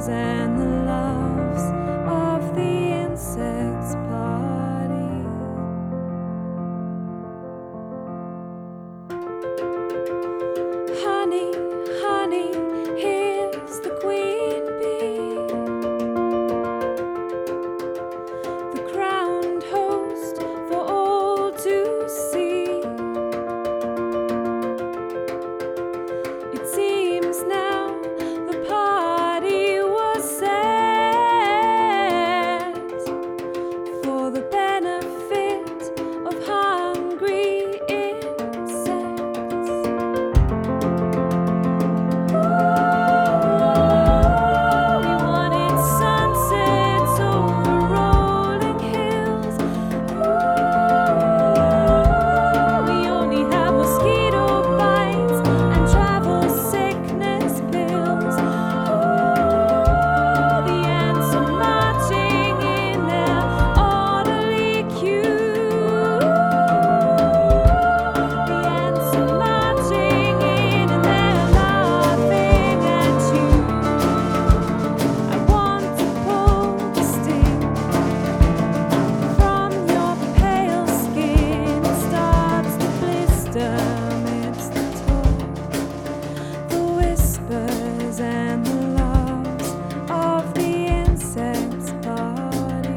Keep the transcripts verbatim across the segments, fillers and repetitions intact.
whispers and the loves of the insects party. Honey, honey, here's the queen bee, the crowned host for all to see. It seems now the party was set for the benefit of hungry insects. Ooh, we wanted sunsets over rolling hills. Ooh, we only had mosquito bites and travel sickness pills. Ooh, the ants are marching in their orderly queue. The ants are marching in and they're laughing at you. I want to pull the sting from your pale skin. It starts to blister amidst the talk, the whispers and the loves of the insects party.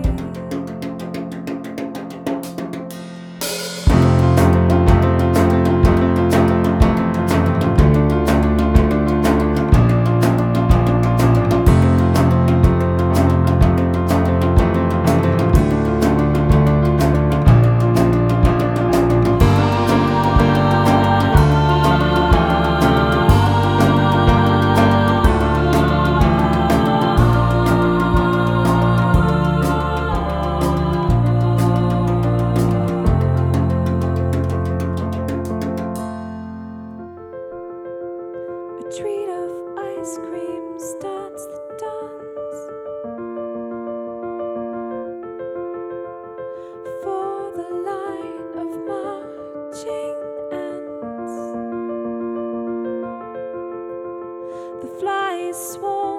A treat of ice cream starts the dance for the line of marching ants. The flies swarm